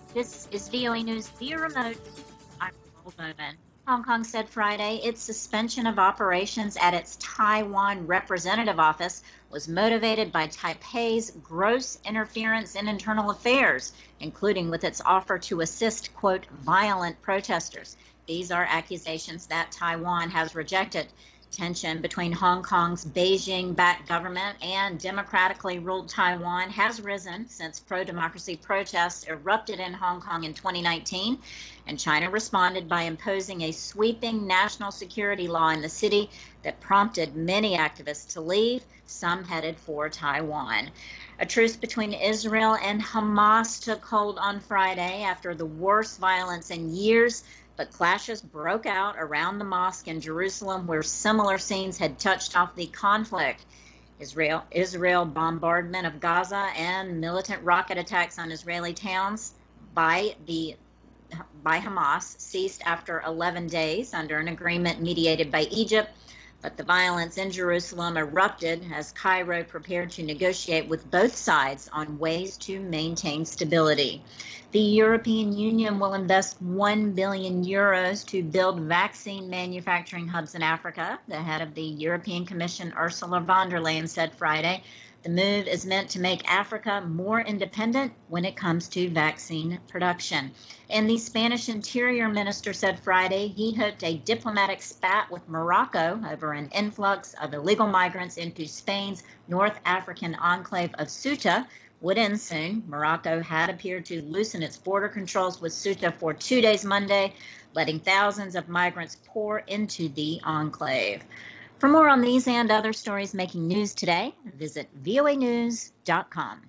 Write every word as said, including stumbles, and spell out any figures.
This is V O A News via remote. I'm Nicole Bowman. Hong Kong said Friday its suspension of operations at its Taiwan representative office was motivated by Taipei's gross interference in internal affairs, including with its offer to assist, quote, violent protesters. These are accusations that Taiwan has rejected. Tension between Hong Kong's Beijing-backed government and democratically ruled Taiwan has risen since pro-democracy protests erupted in Hong Kong in twenty nineteen, and China responded by imposing a sweeping national security law in the city that prompted many activists to leave, some headed for Taiwan. A truce between Israel and Hamas took hold on Friday after the worst violence in years, but clashes broke out around the mosque in Jerusalem where similar scenes had touched off the conflict. Israel, Israel bombardment of Gaza and militant rocket attacks on Israeli towns by the by Hamas ceased after eleven days under an agreement mediated by Egypt, but the violence in Jerusalem erupted as Cairo prepared to negotiate with both sides on ways to maintain stability. The European Union will invest one billion euros to build vaccine manufacturing hubs in Africa, the head of the European Commission, Ursula von der Leyen, said Friday. The move is meant to make Africa more independent when it comes to vaccine production. And the Spanish Interior Minister said Friday he hoped a diplomatic spat with Morocco over an influx of illegal migrants into Spain's North African enclave of Ceuta would end soon. Morocco had appeared to loosen its border controls with Ceuta for two days Monday, letting thousands of migrants pour into the enclave. For more on these and other stories making news today, visit V O A news dot com.